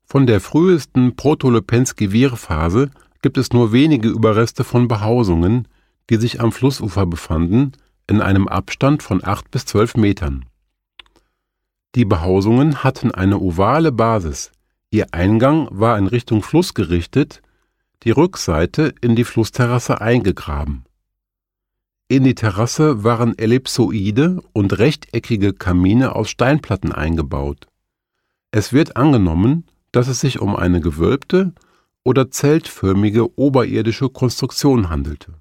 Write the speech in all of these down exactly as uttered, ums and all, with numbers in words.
Von der frühesten Protolepensky-Vir-Phase gibt es nur wenige Überreste von Behausungen, die sich am Flussufer befanden, in einem Abstand von acht bis zwölf Metern. Die Behausungen hatten eine ovale Basis, ihr Eingang war in Richtung Fluss gerichtet, die Rückseite in die Flussterrasse eingegraben. In die Terrasse waren ellipsoide und rechteckige Kamine aus Steinplatten eingebaut. Es wird angenommen, dass es sich um eine gewölbte oder zeltförmige oberirdische Konstruktion handelte.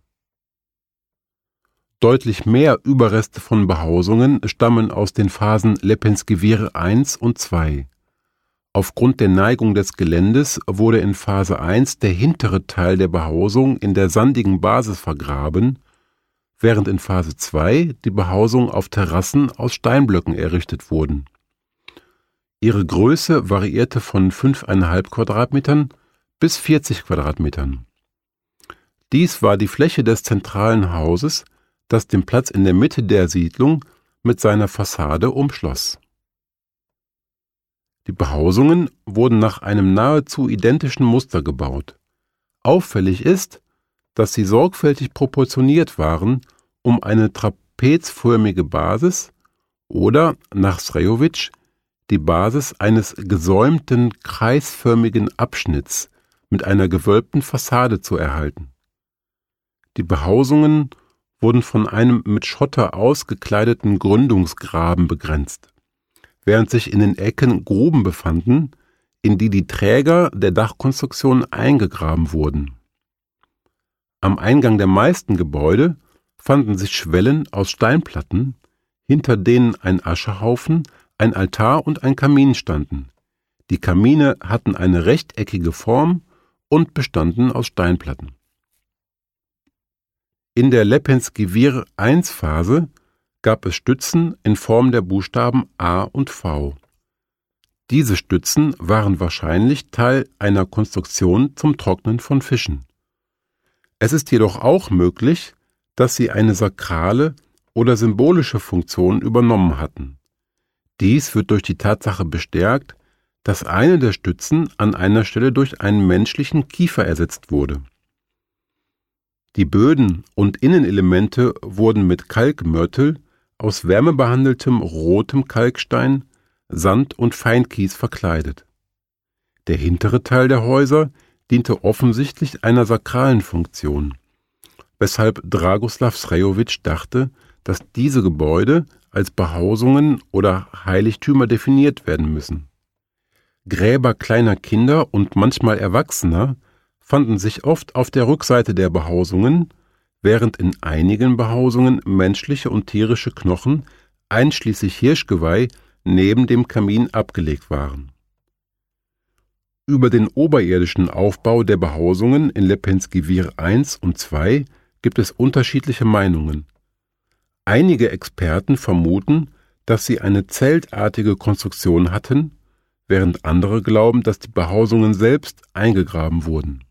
Deutlich mehr Überreste von Behausungen stammen aus den Phasen Lepensky-Vir eins und zwei. Aufgrund der Neigung des Geländes wurde in Phase eins der hintere Teil der Behausung in der sandigen Basis vergraben, während in Phase zwei die Behausung auf Terrassen aus Steinblöcken errichtet wurden. Ihre Größe variierte von fünf Komma fünf Quadratmetern bis vierzig Quadratmetern. Dies war die Fläche des zentralen Hauses, das den Platz in der Mitte der Siedlung mit seiner Fassade umschloss. Die Behausungen wurden nach einem nahezu identischen Muster gebaut. Auffällig ist, dass sie sorgfältig proportioniert waren, um eine trapezförmige Basis oder, nach Srejowicz, die Basis eines gesäumten, kreisförmigen Abschnitts mit einer gewölbten Fassade zu erhalten. Die Behausungen wurden von einem mit Schotter ausgekleideten Gründungsgraben begrenzt, während sich in den Ecken Gruben befanden, in die die Träger der Dachkonstruktion eingegraben wurden. Am Eingang der meisten Gebäude fanden sich Schwellen aus Steinplatten, hinter denen ein Aschehaufen, ein Altar und ein Kamin standen. Die Kamine hatten eine rechteckige Form und bestanden aus Steinplatten. In der Lepensky-Vir eins Phase gab es Stützen in Form der Buchstaben A und V. Diese Stützen waren wahrscheinlich Teil einer Konstruktion zum Trocknen von Fischen. Es ist jedoch auch möglich, dass sie eine sakrale oder symbolische Funktion übernommen hatten. Dies wird durch die Tatsache bestärkt, dass eine der Stützen an einer Stelle durch einen menschlichen Kiefer ersetzt wurde. Die Böden und Innenelemente wurden mit Kalkmörtel aus wärmebehandeltem rotem Kalkstein, Sand und Feinkies verkleidet. Der hintere Teil der Häuser diente offensichtlich einer sakralen Funktion, weshalb Dragoslav Srejowicz dachte, dass diese Gebäude als Behausungen oder Heiligtümer definiert werden müssen. Gräber kleiner Kinder und manchmal Erwachsener fanden sich oft auf der Rückseite der Behausungen, während in einigen Behausungen menschliche und tierische Knochen, einschließlich Hirschgeweih, neben dem Kamin abgelegt waren. Über den oberirdischen Aufbau der Behausungen in Lepensky-Vir eins und zwei gibt es unterschiedliche Meinungen. Einige Experten vermuten, dass sie eine zeltartige Konstruktion hatten, während andere glauben, dass die Behausungen selbst eingegraben wurden.